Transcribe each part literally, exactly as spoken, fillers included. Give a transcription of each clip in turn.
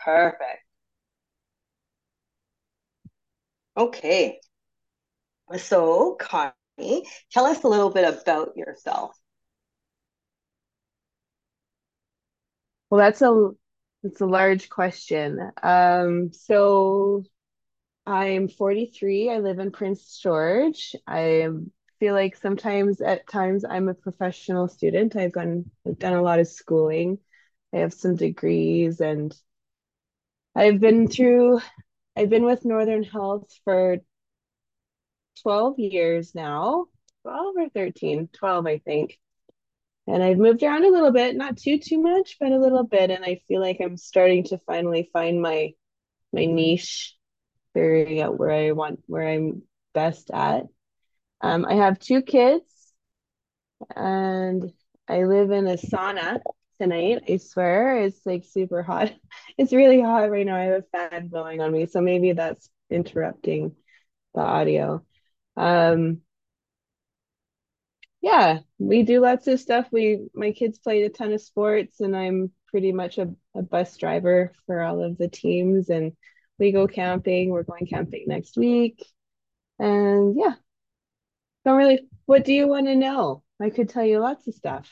Perfect. Okay. So, Connie, tell us a little bit about yourself. Well, that's a that's a large question. Um, so I'm forty-three. I live in Prince George. I feel like sometimes at times I'm a professional student. I've gone I've done a lot of schooling. I have some degrees and I've been through I've been with Northern Health for twelve years now. twelve or thirteen? twelve, I think. And I've moved around a little bit, not too too much, but a little bit. And I feel like I'm starting to finally find my my niche, figuring out where I want where I'm best at. Um, I have two kids and I live in a sauna tonight. I swear it's like super hot. It's really hot right now. I have a fan blowing on me, so maybe that's interrupting the audio. Um, yeah, we do lots of stuff. We my kids played a ton of sports, and I'm pretty much a, a bus driver for all of the teams. And we go camping. We're going camping next week. And yeah, don't really. What do you want to know? I could tell you lots of stuff.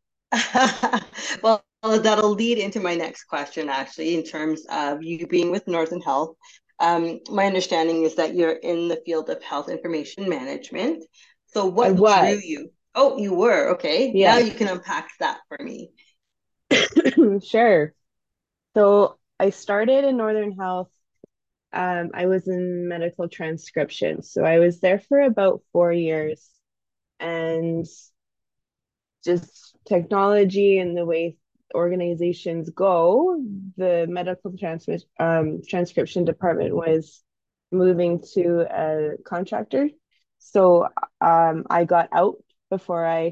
Well, that'll lead into my next question, actually, in terms of you being with Northern Health. Um, my understanding is that you're in the field of health information management. So, I what drew was, you? Oh, you were. Okay. Now yes, you can unpack that for me. sure. So I started in Northern Health. Um, I was in medical transcription. So I was there for about four years. And just technology and the way organizations go, the medical transmit, um, transcription department was moving to a contractor. So um, I got out before I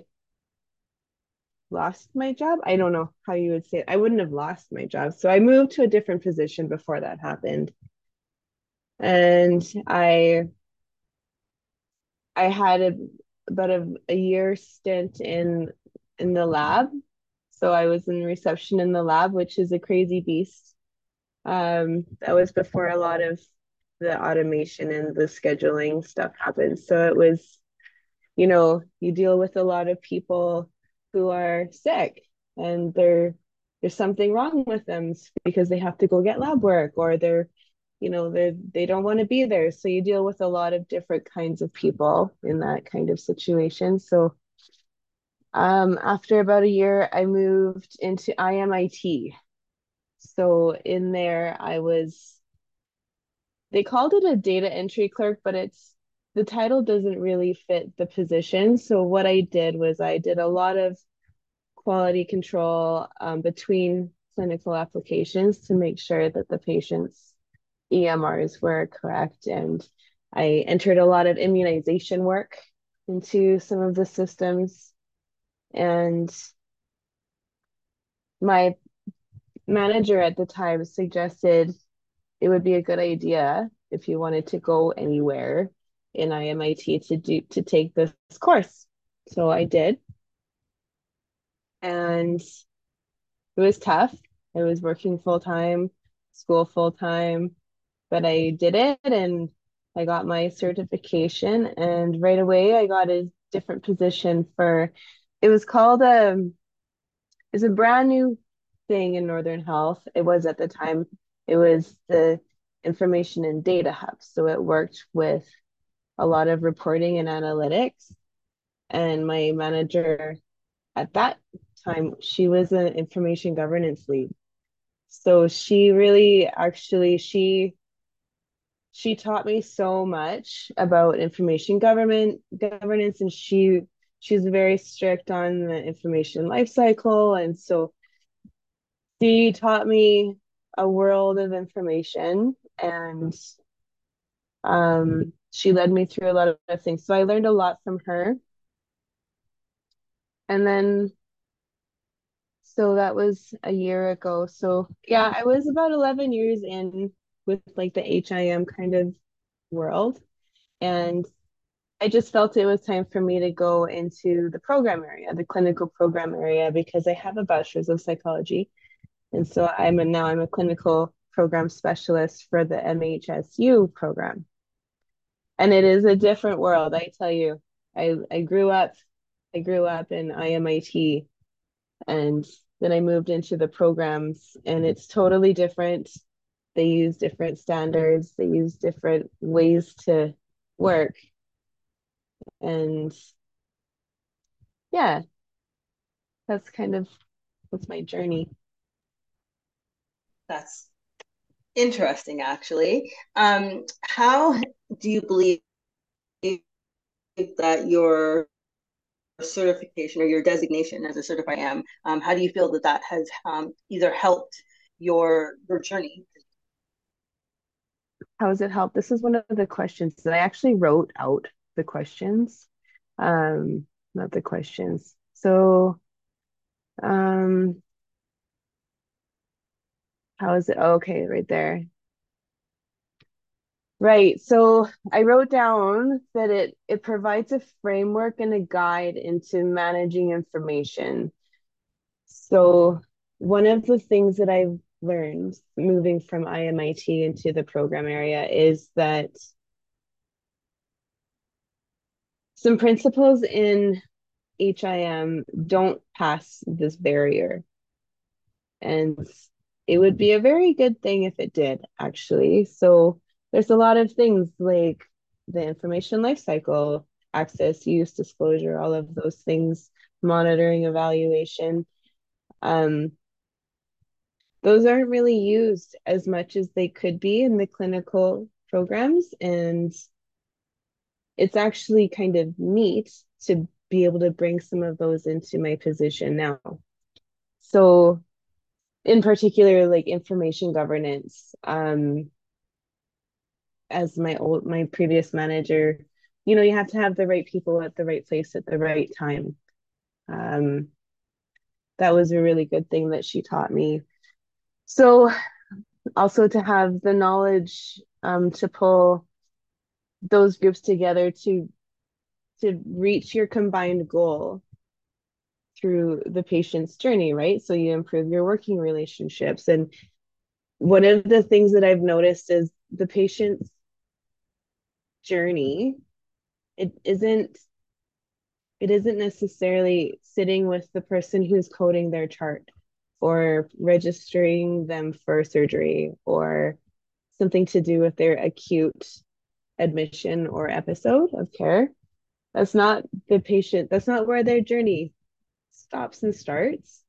lost my job. I don't know how you would say it. I wouldn't have lost my job. So I moved to a different position before that happened. And I I had a about a, a year stint in in the lab. So I was in reception in the lab, which is a crazy beast. Um, that was before a lot of the automation and the scheduling stuff happened. So it was, you know, you deal with a lot of people who are sick and they're there's something wrong with them because they have to go get lab work or they're, you know, they they don't want to be there. So you deal with a lot of different kinds of people in that kind of situation. So um, after about a year, I moved into I M I T. So in there, I was, they called it a data entry clerk, but it's the title doesn't really fit the position. So what I did was I did a lot of quality control um, between clinical applications to make sure that the patient's E M Rs were correct. And I entered a lot of immunization work into some of the systems. And my manager at the time suggested it would be a good idea if you wanted to go anywhere in I M I T to do to take this course. So I did, and it was tough. I was working full time, school full time, but I did it and I got my certification and right away I got a different position for it was called um it's a brand new thing in Northern Health. It was at the time, it was the information and data hub. So it worked with a lot of reporting and analytics. And my manager at that time, she was an information governance lead. So she really actually she she taught me so much about information government governance and she she's very strict on the information lifecycle. And so she taught me a world of information and um, she led me through a lot of things. So I learned a lot from her. And then, so that was a year ago. So yeah, I was about eleven years in with like the H I M kind of world. And I just felt it was time for me to go into the program area, the clinical program area, because I have a bachelor's of psychology. And so I'm a, now I'm a clinical program specialist for the M H S U program. And it is a different world, I tell you. I, I grew up, I grew up in I M I T, and then I moved into the programs, and it's totally different. They use different standards, they use different ways to work. And yeah, that's kind of what's my journey. That's interesting, actually. Um, how do you believe that your certification or your designation as a certified I A M, um, how do you feel that that has um, either helped your your journey? How has it helped? This is one of the questions that I actually wrote out the questions, um, not the questions. So, um, how is it? Oh, okay, right there. Right. So I wrote down that it it provides a framework and a guide into managing information. So one of the things that I've learned moving from I M I T into the program area is that some principles in H I M don't pass this barrier. And it would be a very good thing if it did, actually. So there's a lot of things like the information lifecycle, access, use, disclosure, all of those things, monitoring, evaluation. Um, those aren't really used as much as they could be in the clinical programs. And it's actually kind of neat to be able to bring some of those into my position now. So in particular, like information governance, um, as my old my previous manager, you know, you have to have the right people at the right place at the right time. Um, that was a really good thing that she taught me. So also to have the knowledge um, to pull those groups together to to reach your combined goal through the patient's journey, right? So you improve your working relationships. And one of the things that I've noticed is the patient's journey, it isn't it isn't necessarily sitting with the person who's coding their chart or registering them for surgery or something to do with their acute admission or episode of care. That's not the patient, that's not where their journey stops and starts.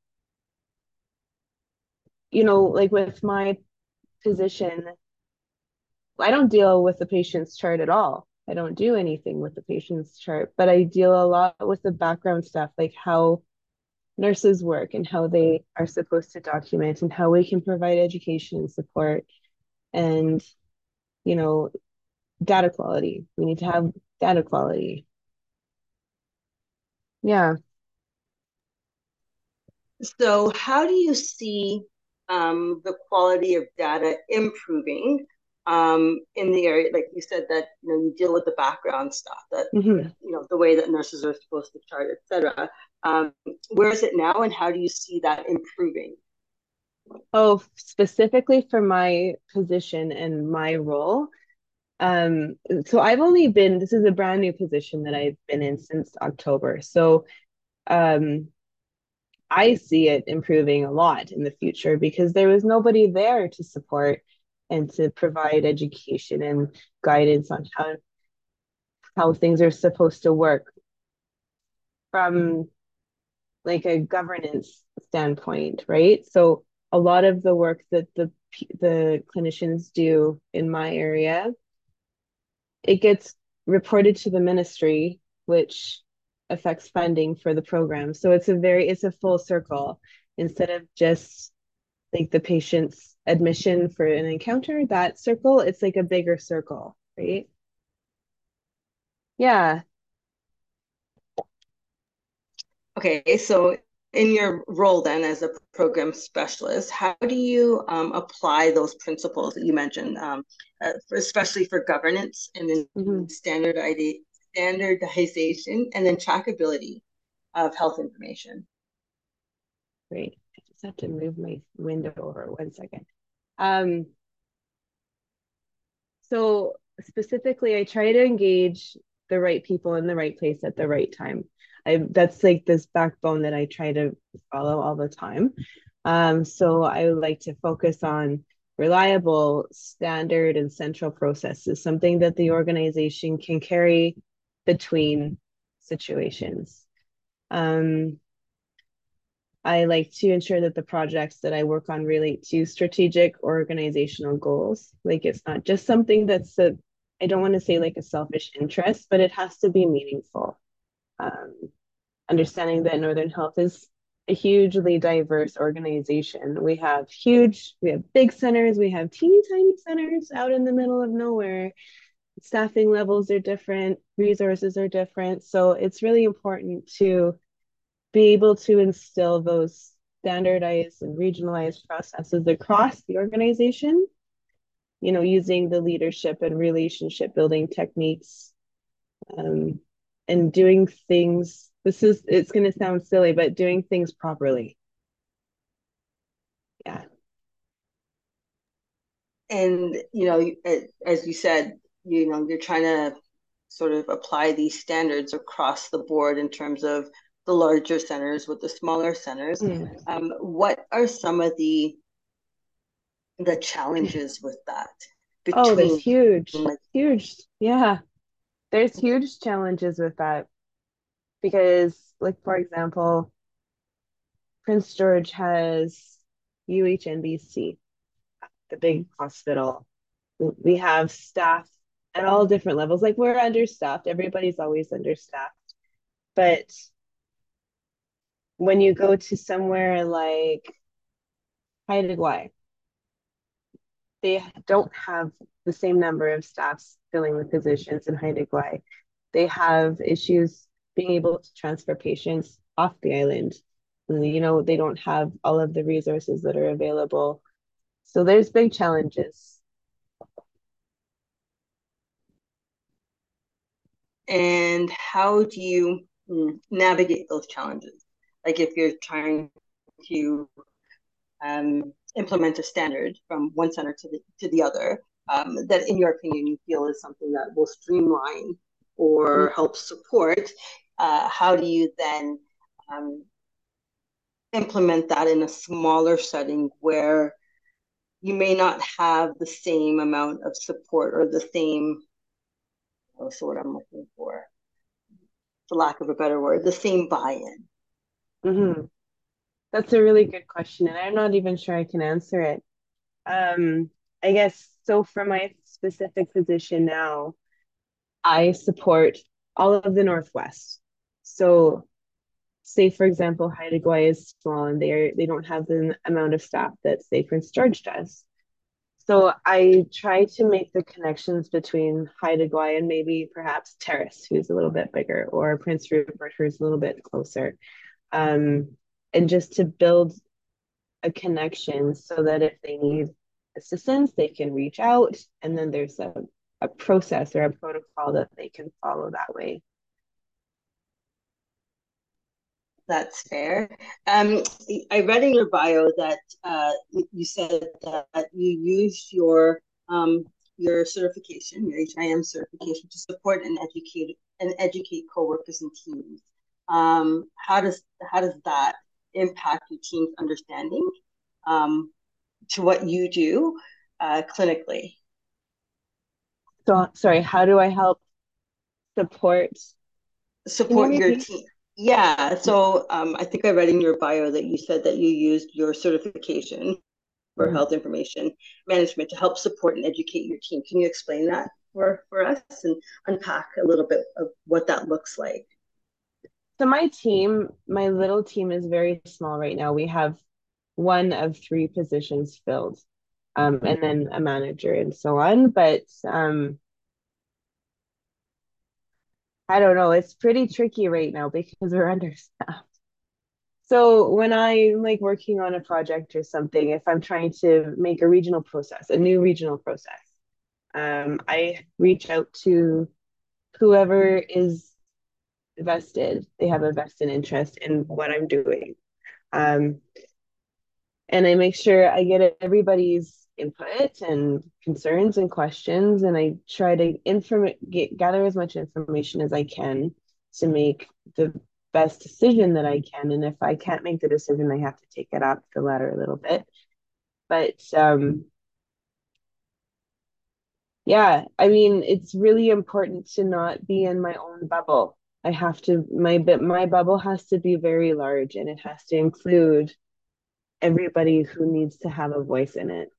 You know, like with my position, I don't deal with the patient's chart at all. I don't do anything with the patient's chart, but I deal a lot with the background stuff, like how nurses work and how they are supposed to document and how we can provide education and support and, you know, data quality. We need to have data quality. Yeah. So, how do you see um, the quality of data improving um, in the area? Like you said, that you know you deal with the background stuff, that Mm-hmm. you know the way that nurses are supposed to chart, et cetera. Um, where is it now, and how do you see that improving? Oh, specifically for my position and my role. Um, so I've only been, this is a brand new position that I've been in since October. So um, I see it improving a lot in the future because there was nobody there to support and to provide education and guidance on how how things are supposed to work from like a governance standpoint, right? So a lot of the work that the the clinicians do in my area, it gets reported to the ministry, which affects funding for the program. So it's a very it's a full circle instead of just like the patient's admission for an encounter, that circle, it's like a bigger circle, right? Yeah. Okay, so in your role then as a program specialist, how do you um, apply those principles that you mentioned, um, uh, for, especially for governance and then Mhm. standardization, standardization and then trackability of health information? Great. I just have to move my window over one second. Um, So specifically, I try to engage the right people in the right place at the right time. I that's like this backbone that I try to follow all the time. Um, so I would like to focus on reliable, standard, and central processes, something that the organization can carry between situations. Um, I like to ensure that the projects that I work on relate to strategic organizational goals. Like it's not just something that's a, I don't want to say like a selfish interest, but it has to be meaningful. Um, Understanding that Northern Health is a hugely diverse organization. We have huge, we have big centers, we have teeny tiny centers out in the middle of nowhere. Staffing levels are different, resources are different. So it's really important to be able to instill those standardized and regionalized processes across the organization, you know, using the leadership and relationship building techniques, um, and doing things. This is, it's going to sound silly, but doing things properly. Yeah. And, you know, as you said, you know, you're trying to sort of apply these standards across the board in terms of the larger centers with the smaller centers. Mm. Um, what are some of the the challenges with that Oh, there's between huge, like huge. Yeah. There's huge challenges with that because, like, for example, Prince George has U H N B C, the big hospital. We have staff at all different levels. Like we're understaffed. Everybody's always understaffed. But when you go to somewhere like Haida Gwaii, they don't have the same number of staffs filling the positions in Haida Gwaii. They have issues being able to transfer patients off the island. You know, they don't have all of the resources that are available. So there's big challenges. and how do you mm, navigate those challenges? Like if you're trying to um, implement a standard from one center to the to the other, um, that in your opinion you feel is something that will streamline or help support, uh, how do you then um, implement that in a smaller setting where you may not have the same amount of support or the same, what's the word I'm looking for, for lack of a better word, the same buy-in? Mm-hmm. That's a really good question, and I'm not even sure I can answer it. Um, I guess so for my specific position now, I support all of the Northwest. So say for example, Haida Gwaii is small and they're they don't have the amount of staff that say Prince George does. So I try to make the connections between Haida Gwaii and maybe perhaps Terrace, who's a little bit bigger, or Prince Rupert, who's a little bit closer. Um, and just to build a connection so that if they need assistance, they can reach out, and then there's a, a process or a protocol that they can follow that way. That's fair. Um, I read in your bio that uh, you said that you used your um, your certification, your H I M certification, to support and educate and educate coworkers and teams. Um, how does how does that impact your team's understanding um, to what you do uh, clinically? So, sorry, how do I help support? Can you Support your repeat? team. Yeah, so um, I think I read in your bio that you said that you used your certification for Mhm. health information management to help support and educate your team. Can you explain that for, for us and unpack a little bit of what that looks like? So my team, my little team is very small right now. We have one of three positions filled, um, and then a manager and so on. But um, I don't know. It's pretty tricky right now because we're understaffed. So when I'm like working on a project or something, if I'm trying to make a regional process, a new regional process, um, I reach out to whoever is vested. They have a vested interest in what I'm doing. Um, and I make sure I get everybody's input and concerns and questions, and I try to inform get, gather as much information as I can to make the best decision that I can. And if I can't make the decision, I have to take it up the ladder a little bit. But um, yeah, I mean, it's really important to not be in my own bubble. I have to, my bit, my bubble has to be very large, and it has to include everybody who needs to have a voice in it.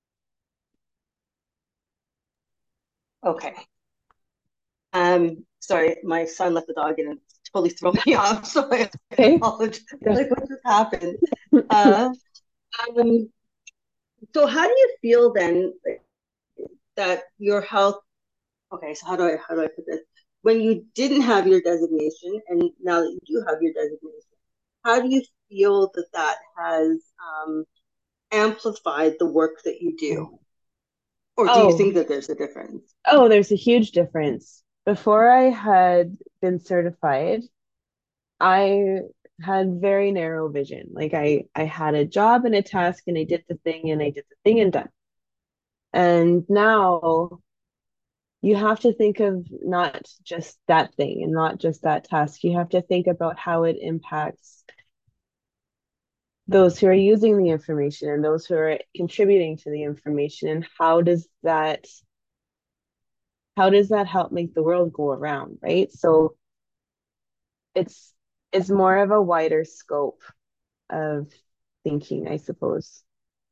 Okay. Um, sorry, my son let the dog in and totally threw me off, so I Okay. apologize. Yeah. Like, what just happened? Uh, um, so how do you feel then that your health, okay, so how do I how do I put this? When you didn't have your designation and now that you do have your designation, how do you feel that that has um, amplified the work that you do? Or do you Oh, think that there's a difference? oh, there's a huge difference. Before I had been certified, I had very narrow vision. Like I I had a job and a task and I did the thing and I did the thing and done. And now you have to think of not just that thing and not just that task. You have to think about how it impacts those who are using the information and those who are contributing to the information, and how does that how does that help make the world go around, right? So it's it's more of a wider scope of thinking, I suppose.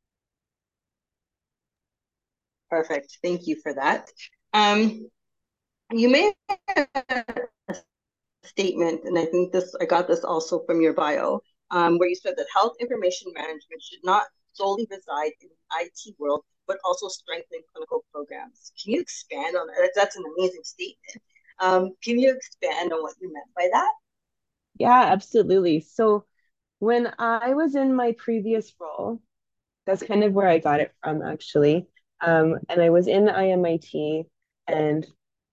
Perfect. Thank you for that. Um, you made a statement, and I think this I got this also from your bio, um, where you said that health information management should not solely reside in the I T world, but also strengthen clinical programs. Can you expand on that? That's an amazing statement. Um, can you expand on what you meant by that? Yeah, absolutely. So when I was in my previous role, that's kind of where I got it from, actually. Um, and I was in I M I T, and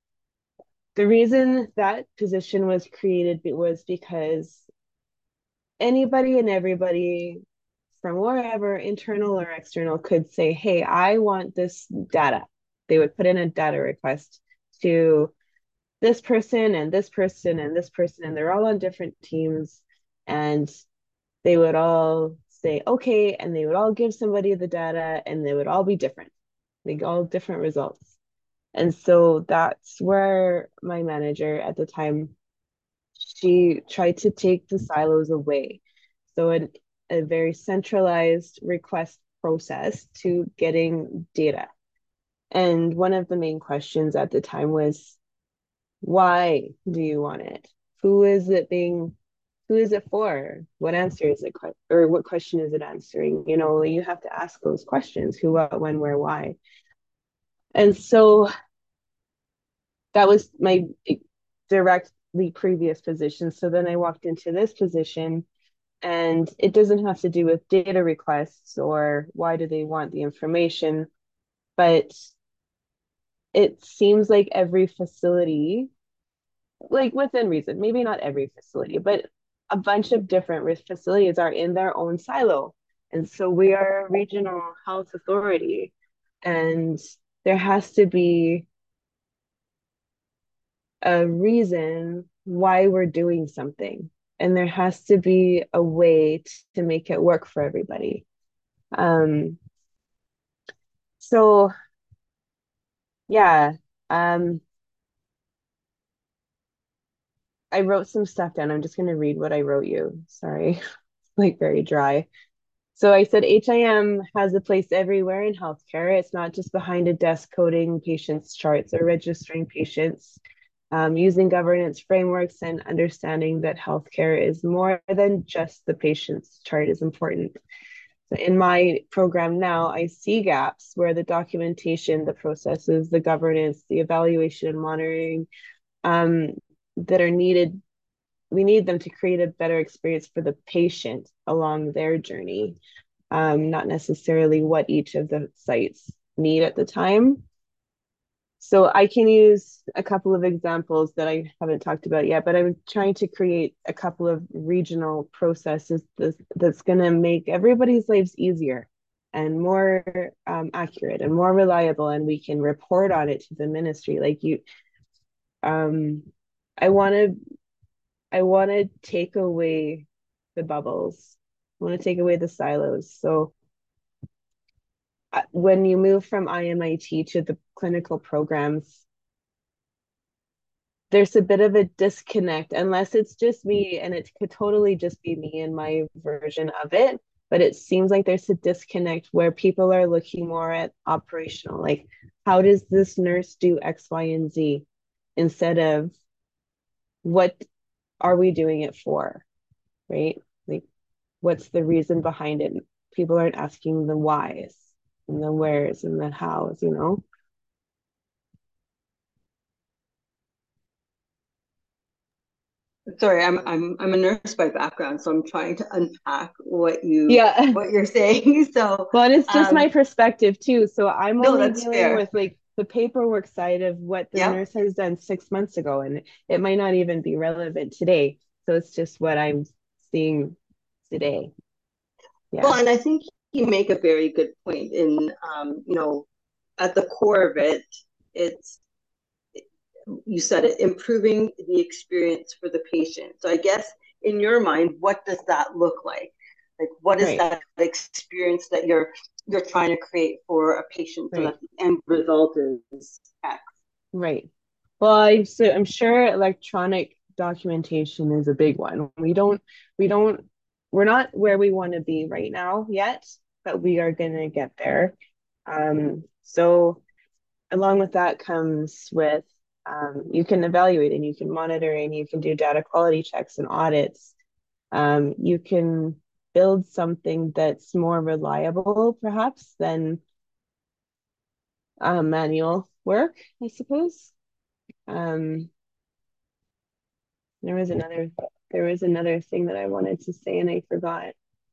the reason that position was created was because anybody and everybody from wherever, internal or external, could say, hey, I want this data. They would put in a data request to this person and this person and this person, and they're all on different teams. And they would all say, okay, and they would all give somebody the data, and they would all be different, like all different results. And so that's where my manager at the time, she tried to take the silos away. So a, a very centralized request process to getting data. And one of the main questions at the time was, why do you want it? Who is it being, who is it for? What answer is it, or what question is it answering? You know, you have to ask those questions: who, what, when, where, why. And so that was my directly previous position. So then I walked into this position, and it doesn't have to do with data requests or why do they want the information, but it seems like every facility, like within reason, maybe not every facility, but a bunch of different facilities are in their own silo. And so we are a regional health authority, and there has to be a reason why we're doing something. And there has to be a way t- to make it work for everybody. Um, so yeah, um, I wrote some stuff down. I'm just going to read what I wrote you. Sorry, like very dry. So I said H I M has a place everywhere in healthcare. It's not just behind a desk coding patients' charts or registering patients. Um, using governance frameworks and understanding that healthcare is more than just the patient's chart is important. So in my program now, I see gaps where the documentation, the processes, the governance, the evaluation and monitoring um, that are needed. We need them to create a better experience for the patient along their journey, um, not necessarily what each of the sites need at the time. So I can use a couple of examples that I haven't talked about yet, but I'm trying to create a couple of regional processes that's, that's going to make everybody's lives easier. and more um, accurate and more reliable, and we can report on it to the ministry. Like you, um, I want to, I want to take away the bubbles. I want to take away the silos. So uh, when you move from I M I T to the clinical programs, there's a bit of a disconnect, unless it's just me, and it could totally just be me and my version of it. But it seems like there's a disconnect where people are looking more at operational, like how does this nurse do X, Y, and Z, instead of what are we doing it for, right? Like what's the reason behind it? People aren't asking the whys and the wheres and the hows, you know? Sorry, I'm I'm I'm a nurse by background, so I'm trying to unpack what you Yeah. what you're saying. So, Well, and it's just my um, perspective too. So I'm no, only that's dealing fair. with like the paperwork side of what the Yep. nurse has done six months ago, and it might not even be relevant today. So it's just what I'm seeing today. Well, Yeah, and I think you make a very good point in, um, you know, at the core of it, it's, you said it, improving the experience for the patient. So I guess in your mind, what does that look like? Like, what is right, that experience that you're you're trying to create for a patient so that right, the end result is X? right. Well, I so I'm sure electronic documentation is a big one. We don't, we don't, we're not where we want to be right now yet, but we are gonna get there. Um, so along with that comes with um, you can evaluate and you can monitor and you can do data quality checks and audits. Um, you can build something that's more reliable, perhaps, than uh, manual work, I suppose. Um, there was another there was another thing that I wanted to say and I forgot.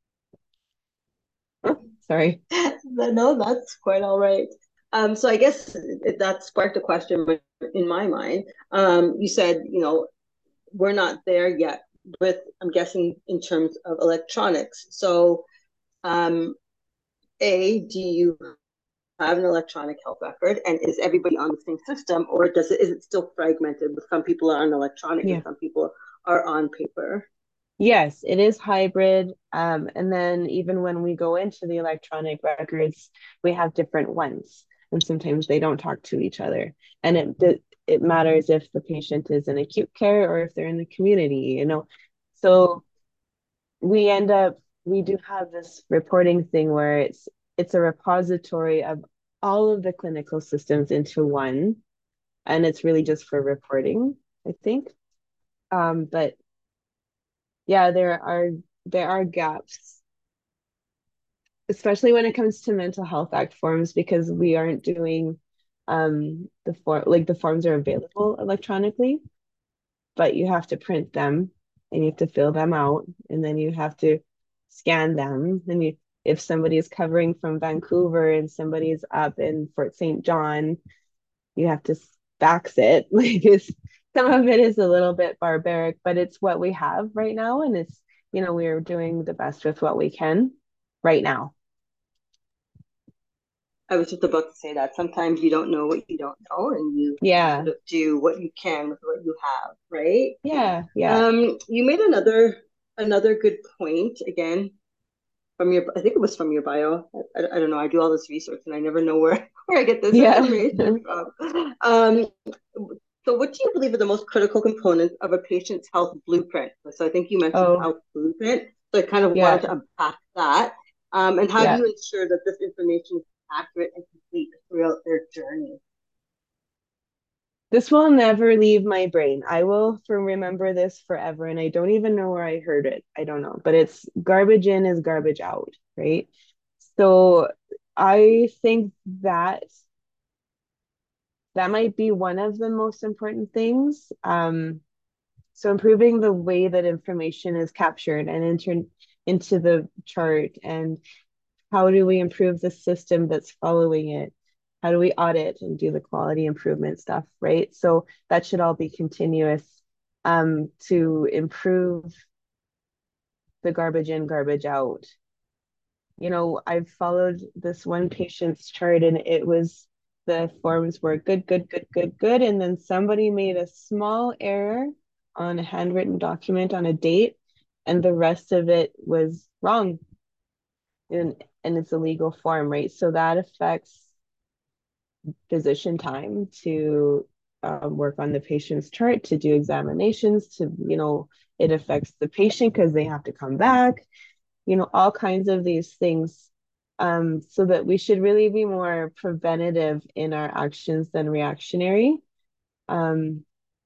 Oh, sorry. No, that's quite all right. Um, so I guess that sparked a question in my mind. Um, you said, you know, we're not there yet with, I'm guessing, in terms of electronics. So, um, A, do you have an electronic health record, and is everybody on the same system, or does it is it still fragmented? With some people are on electronic and Yeah. some people are on paper. Yes, it is hybrid. Um, and then even when we go into the electronic records, we have different ones, and sometimes they don't talk to each other. And it it matters if the patient is in acute care or if they're in the community, you know. So we end up we do have this reporting thing where it's it's a repository of all of the clinical systems into one, and it's really just for reporting, I think. Um, but yeah, there are there are gaps, especially when it comes to mental health act forms, because we aren't doing um the form like the forms are available electronically, but you have to print them and you have to fill them out and then you have to scan them. And you if somebody is covering from Vancouver and somebody is up in Fort Saint John, you have to fax it. Like it's some of it is a little bit barbaric, but it's what we have right now. And it's, you know, we're doing the best with what we can right now. I was just about to say that sometimes you don't know what you don't know, and you Yeah. sort of do what you can with what you have, right? Yeah. Yeah. Um, you made another another good point again from your, I think it was from your bio. I, I don't know. I do all this research and I never know where where I get this Yeah. information from. Um, so, what do you believe are the most critical components of a patient's health blueprint? So, I think you mentioned Oh, health blueprint. So, I kind of wanted yeah. to unpack that. Um, and how do Yeah. you ensure that this information is accurate and complete throughout their journey? This will never leave my brain. I will for remember this forever. And I don't even know where I heard it. I don't know. But it's garbage in is garbage out, right? So I think that that might be one of the most important things. Um, so improving the way that information is captured and entered into the chart, and how do we improve the system that's following it? How do we audit and do the quality improvement stuff, right? So that should all be continuous um, to improve the garbage in, garbage out. you know, I've followed this one patient's chart and it was the forms were good, good, good, good, good. And then somebody made a small error on a handwritten document on a date, and the rest of it was wrong. And and it's a legal form, right? So that affects physician time to um, work on the patient's chart, to do examinations, to, you know, it affects the patient because they have to come back, you know, all kinds of these things. Um, so that we should really be more preventative in our actions than reactionary. Um,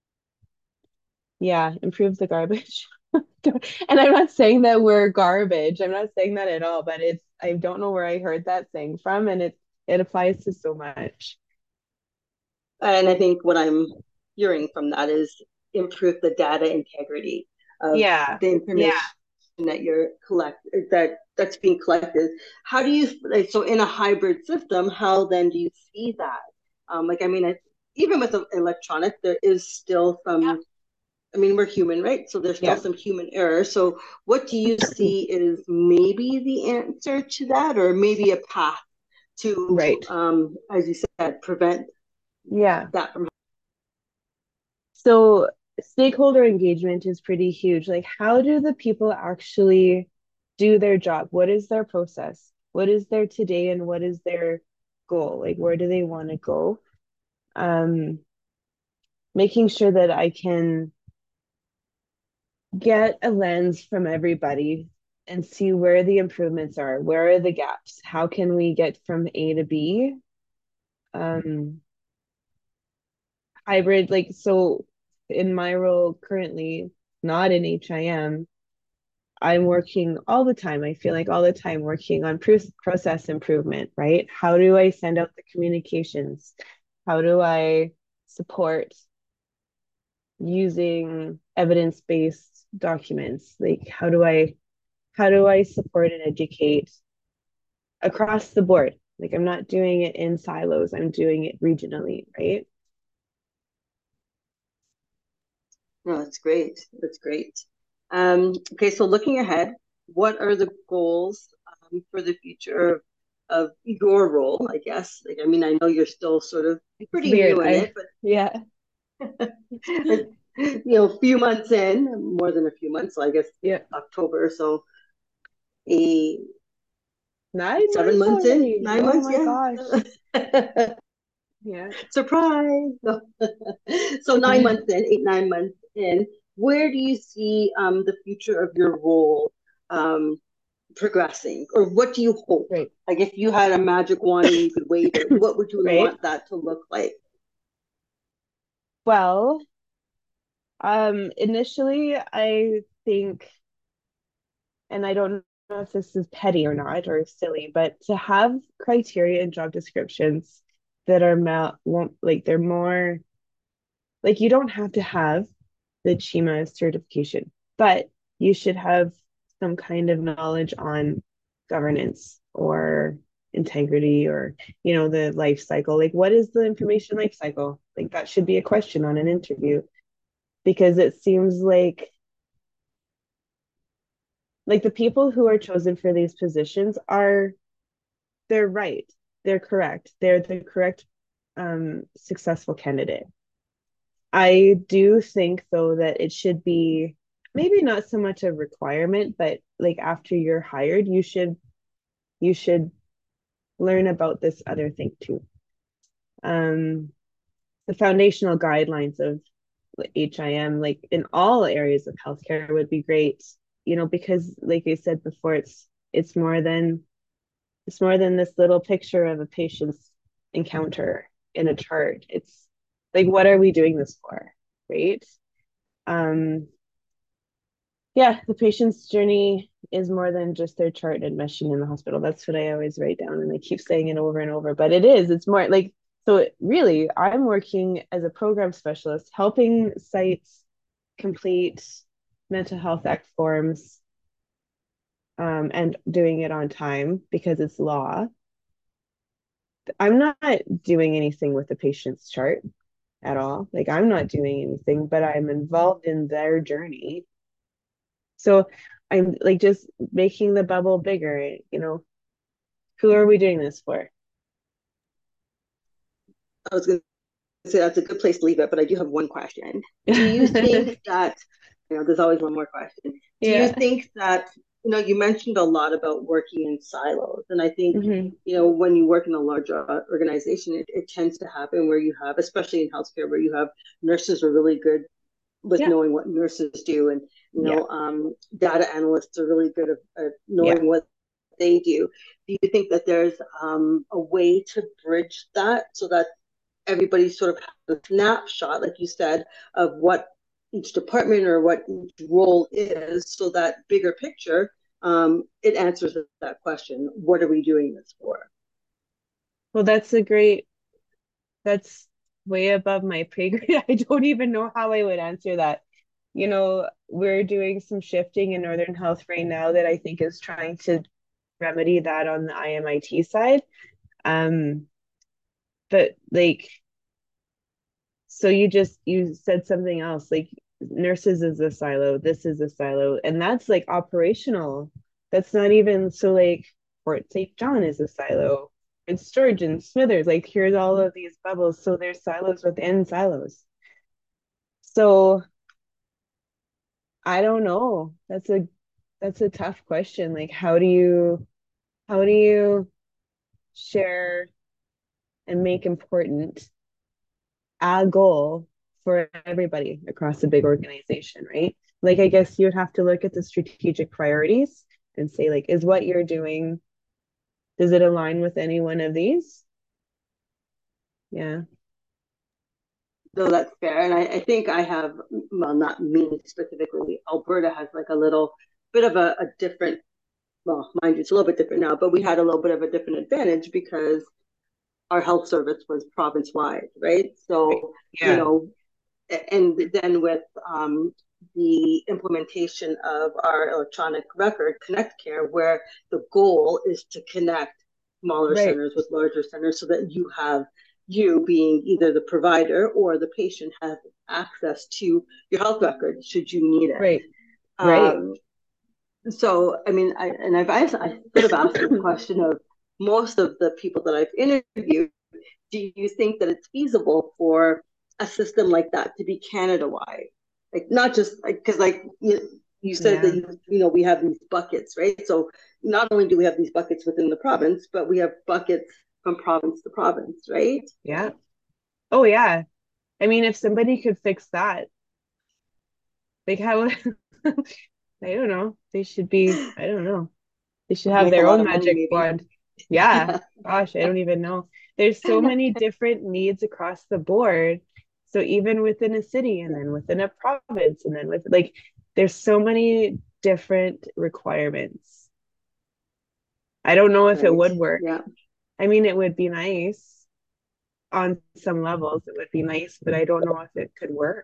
yeah, improve the garbage. And I'm not saying that we're garbage. I'm not saying that at all, but it's, I don't know where I heard that saying from, and it it applies to so much. And I think what I'm hearing from that is improve the data integrity of Yeah. the Yeah. information that you're collect that that's being collected. How do you like so in a hybrid system? How then do you see that? Um, like I mean, I, even with electronic, there is still Yeah. some. I mean, we're human, right? So there's still Yeah. some human error. So what do you see is maybe the answer to that, or maybe a path to, Right. um, as you said, prevent Yeah. that from. So stakeholder engagement is pretty huge. Like, how do the people actually do their job? What is their process? What is their today and what is their goal? Like, where do they want to go? Um, making sure that I can get a lens from everybody and see where the improvements are, where are the gaps, how can we get from A to B? Um, hybrid, like, so in my role currently, not in H I M, I'm working all the time. I feel like all the time working on pro- process improvement, right? How do I send out the communications? How do I support using evidence-based documents? Like, how do I how do I support and educate across the board? Like, I'm not doing it in silos, I'm doing it regionally, right? No, that's great. That's great. Um, okay, so looking ahead, what are the goals um, for the future of, of your role? I guess. Like, I mean, I know you're still sort of It's pretty weird. new in I it, but Yeah, you know, a few months in, more than a few months. So I guess yeah. October. So a Nine seven months months in, already. nine Oh months, my yeah. gosh. Yeah. Surprise. So nine Yeah. months in, eight, nine months in, where do you see um, the future of your role um, progressing? Or what do you hope? Right. Like if you had a magic wand and you could wave it, what would you Right. want that to look like? Well, um, initially I think, and I don't know if this is petty or not or silly, but to have criteria and job descriptions that are ma- won't like they're more like you don't have to have the CHIMA certification, but you should have some kind of knowledge on governance or integrity or, you know, the life cycle. Like, what is the information life cycle? Like, that should be a question on an interview because it seems like like the people who are chosen for these positions are they're right, they're correct, they're the correct um successful candidate. I do think though that it should be maybe not so much a requirement, but like after you're hired, you should you should learn about this other thing too. Um, the foundational guidelines of H I M, like in all areas of healthcare, would be great. You know, because like I said before, it's it's more than it's more than this little picture of a patient's encounter in a chart. It's like, what are we doing this for, right? Um, yeah, the patient's journey is more than just their chart admission in the hospital. That's what I always write down, and I keep saying it over and over. But it is, it's more like, so really, I'm working as a program specialist, helping sites complete mental health act forms um, and doing it on time because it's law. I'm not doing anything with the patient's chart at all. Like, I'm not doing anything, but I'm involved in their journey. So I'm like just making the bubble bigger, you know. Who are we doing this for? I was going to say that's a good place to leave it, but I do have one question. Do you think that, you know, there's always one more question. Do you Yeah. think that, you know, you mentioned a lot about working in silos, and I think, hmm you know, when you work in a larger organization, it, it tends to happen where you have, especially in healthcare, where you have nurses are really good with Yeah. knowing what nurses do, and you Yeah. know, um, data analysts are really good at, at Yeah. knowing what they do. Do you think that there's um, a way to bridge that so that everybody sort of has a snapshot, like you said, of what each department or what each role is, so that bigger picture, um, it answers that question: what are we doing this for? Well, that's a great, that's way above my pay grade. I don't even know how I would answer that. You know, we're doing some shifting in Northern Health right now that I think is trying to remedy that on the I M I T side. Um, but like, so you just you said something else, like nurses is a silo, this is a silo, and that's like operational. That's not even so like Fort Saint John is a silo. And Sturgeon, Smithers, like here's all of these bubbles. So there's silos within silos. So I don't know. That's a that's a tough question. Like how do you how do you share and make important a goal for everybody across a big organization, right? Like, I guess you would have to look at the strategic priorities and say, like, is what you're doing, does it align with any one of these? Yeah. So that's fair. And I, I think I have, well, not me specifically, Alberta has like a little bit of a, a different, well, mind you, it's a little bit different now, but we had a little bit of a different advantage because our health service was province wide, right? Right. So, you Yeah. know, and then with um, the implementation of our electronic record, Connect Care, where the goal is to connect smaller Right. centers with larger centers so that you have, you being either the provider or the patient, has access to your health record should you need it. Right. Right. Um, so, I mean, I, and I've asked, I sort of asked this question of most of the people that I've interviewed. Do you think that it's feasible for a system like that to be Canada wide? Like, not just like, because like you, you said that Yeah. you, you know, we have these buckets, right? So not only do we have these buckets within the province, but we have buckets from province to province, right? Yeah. Oh, yeah. I mean, if somebody could fix that, like how, I don't know, they should be, I don't know, they should have Make a their lot own of money, magic maybe. wand. Yeah. Yeah. Gosh, I don't even know. There's so many different needs across the board. So even within a city and then within a province and then with like there's so many different requirements. I don't know if it Right. would work. Yeah. I mean, it would be nice on some levels. It would be nice, but I don't know if it could work.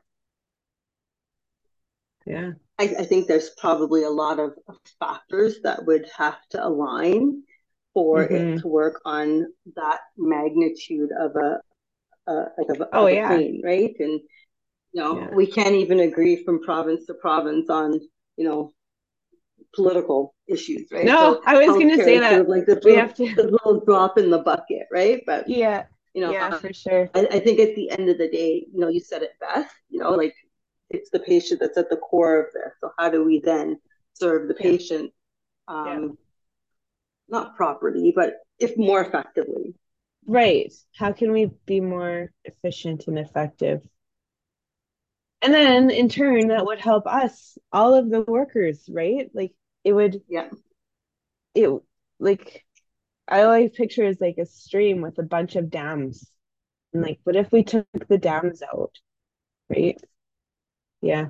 Yeah. I, I think there's probably a lot of factors that would have to align for it hmm to work on that magnitude of a, a like of a, Oh of a yeah. pain, right? And you know, Yeah. we can't even agree from province to province on, you know, political issues, right? No, So I was gonna healthcare say is sort that of like this we little have to. this little drop in the bucket, right? But Yeah. you know, Yeah, I, for sure. I think at the end of the day, you know, you said it best, you know, like it's the patient that's at the core of this. So how do we then serve the Yeah. patient, Yeah. um, not properly, but if more effectively? Right. How can we be more efficient and effective? And then in turn, that would help us, all of the workers, right? Like it would, Yeah. it like I always picture is like a stream with a bunch of dams. And like, what if we took the dams out, right? Yeah.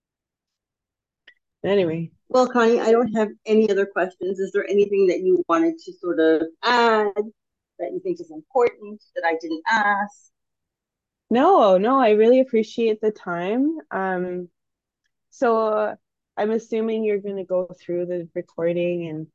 Anyway, Well, Connie, I don't have any other questions. Is there anything that you wanted to sort of add that you think is important that I didn't ask? no, no, I really appreciate the time. Um, so uh, I'm assuming you're going to go through the recording and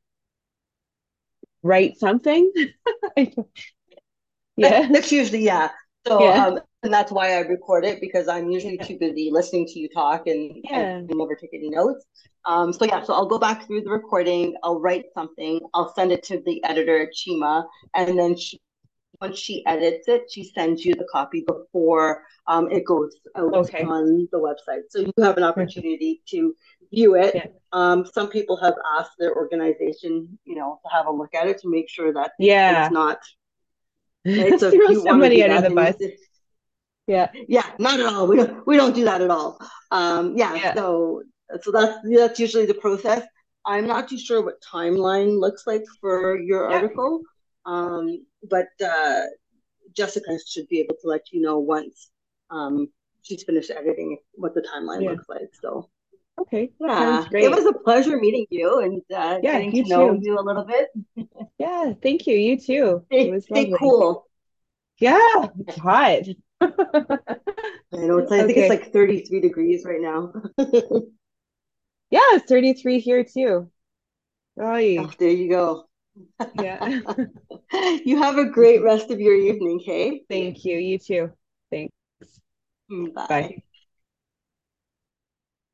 write something. Yeah. That's usually, yeah. So Yeah. um, and that's why I record it, because I'm usually Yeah. too busy listening to you talk, and I Yeah. never take any notes. Um, so yeah, so I'll go back through the recording. I'll write something. I'll send it to the editor, Chima, and then she, once she edits it, she sends you the copy before um, it goes out Okay. on the website. So you have an opportunity to view it. Yeah. Um, some people have asked their organization, you know, to have a look at it to make sure that it's Yeah. not right. So if Throw you want to somebody do under that, the then bus. you, Yeah. yeah, not at all. We don't we don't do that at all. Um, yeah, Yeah. so so that's that's usually the process. I'm not too sure what timeline looks like for your Yeah. article, um, but uh, Jessica should be able to let you know once um, she's finished editing what the timeline Yeah. looks like. So Okay. Sounds yeah, it was great. a pleasure meeting you and uh, Yeah, getting you to know too. you a little bit. Yeah, thank you. You too. It Stay, was stay lovely. cool. Yeah, it's hot. I know it's. I think it's Okay. like thirty-three degrees right now. Yeah, it's thirty-three here too. Oh, Oh, there you go. yeah. You have a great rest of your evening, Kay. Thank you. You too. Thanks. Bye. Bye.